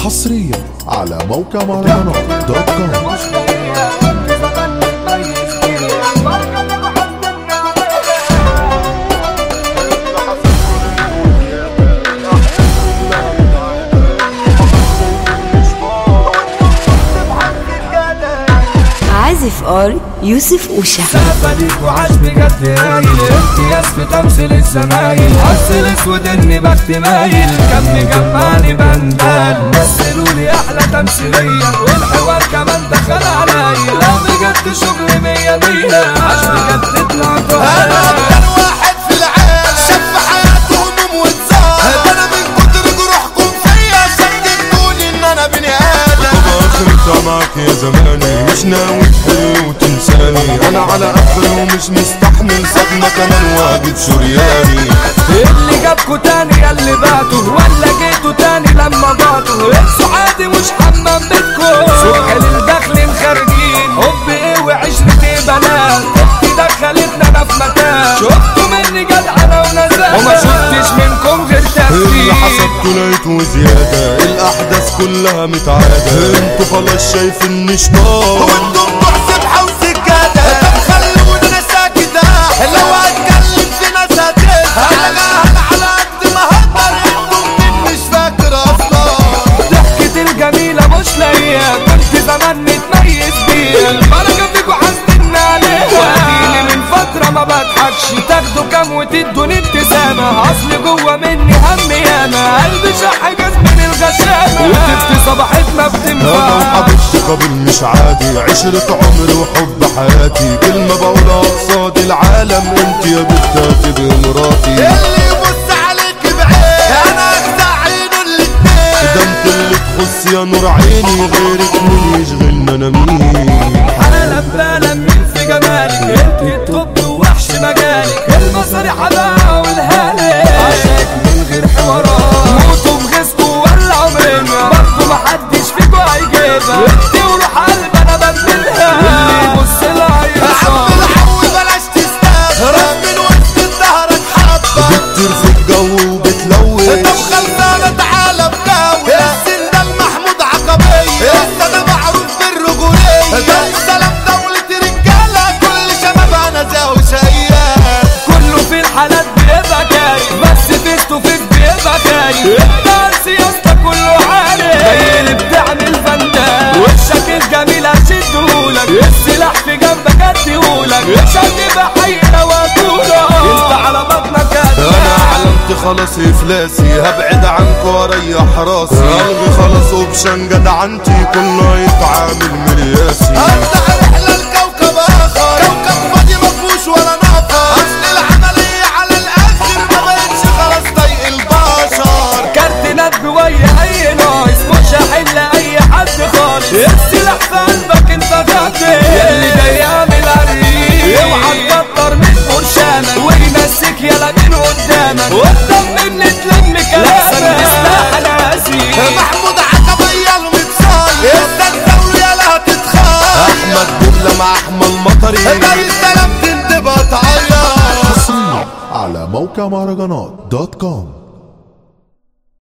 حصريا على موقع مهرجانات دوت كوم. عازف ار يوسف اوشا سافلك وعاش بجد هايل امتياز في تمثيل الزمايل حصل اسود اني بخت مايل كم جمعني بندال مثلولي احلى تمثيليه والحوار كمان دخل عليا لا بجد شغل مية مية عاش بجد طلعت انا اكتر واحد في العالم شاف حياته هموم واتزاد انا من كتر جروحكم فيا صدقتوني ان انا بني ادم اخرتها معاك يا زماني مش ناوي تحل وتنساني انا على اخر ومش مستحمل صدمة كمان واجب شرياني اللي جابكوا تاني ياللي بعتوا ولا جيتوا تاني لما ضعتوا انسوا عادي مش حمام بيتكم سوق للداخلين خارجين حب ايه وعشرة ايه بنات اختي دخلتنا انا في مكان شفتوا مني جدعنة ونزاهة وما شفتش منكم غير تفكير اللي حسبته لقيته زيادة الاحداث كلها متعادة انتوا خلاص شايفيني شطار وانتم بحسب وسجادة طب خلوني انا ساكت لو هتكلم في ناس هتزهق على قد ما هقدر انتم مين مش فاكر اصلا ضحكة الجميلة مش لاقيها كنت زمان متميز بيها البركة فيكوا حاسدين عليها واديني من فترة ما بضحكش تاخدوا كام وتدوني ابتسامة اصل جوا مني هم ياما قلبي شح جاز من الغشامة وتفتي صباحتنا بتنفع انا وحبيبتي قبل مش عادي عشرة عمري وحب حياتي كلمة بقولها قصاد العالم انت يا بنت هتبقي مراتي اللي يبص عليك بعين انا اخدع عينه الاتنين ده انت اللي تخص يا نور عيني غيرك مين يشغلنا انا مين حالة ببالة مين في جمالك انت الطب ووحش مجالك المصاريح بقى والهالك عشاك من غير حوارات موتوا بغيظكوا ولا عمرنا برضه محدش فيكوا هيجيبها انت وروح قلب انا بدلها اللي يبص لها يصاب الحول بلاش تستهتر من وسط ظهرك حبة بتطير في الجو وبتلوش طب خلصانة تعالى بناوي السن ده المحمود عقبية انا معروف بالرجولية ده السلام دولة رجالة كل شباب انا زاوية كله في الحالات بيبقى كايف بس فيس تو فيس بيبقى خايف انت سياستك كله عارف زي اللي بتعمل فندق وشك الجميل هشدهولك السلاح في جنبك اديهولك مش هتبقى حقيقة وطولك انت على بطنك انا علمت خلاص افلاسي هبعد عنك واريح راسي الغي خلاص اوبشن جدعنتي كله يتعامل مرياسي افتح رحلة لكوكب اخر كوكب فاضي مفهوش ولا نفر اصل العملية على الاخر ما بقتش خلاص طايق البشر كارت ندب ويا اي نايس مش هحل اي حد خالص السلاح في قلبك انت غافل اللي جاي يعمل عريس اوعى تكتر من برشامك ويمسك يلا من قدامك قدام مني تلم كلامك سلاح ناسي محمود عقبية المتصاير انت الدولة يلا هتتخاف احمد بولا مع احمد المطري ده السلام تندب هتعيط حصريا على موقع مهرجانات دوت كوم.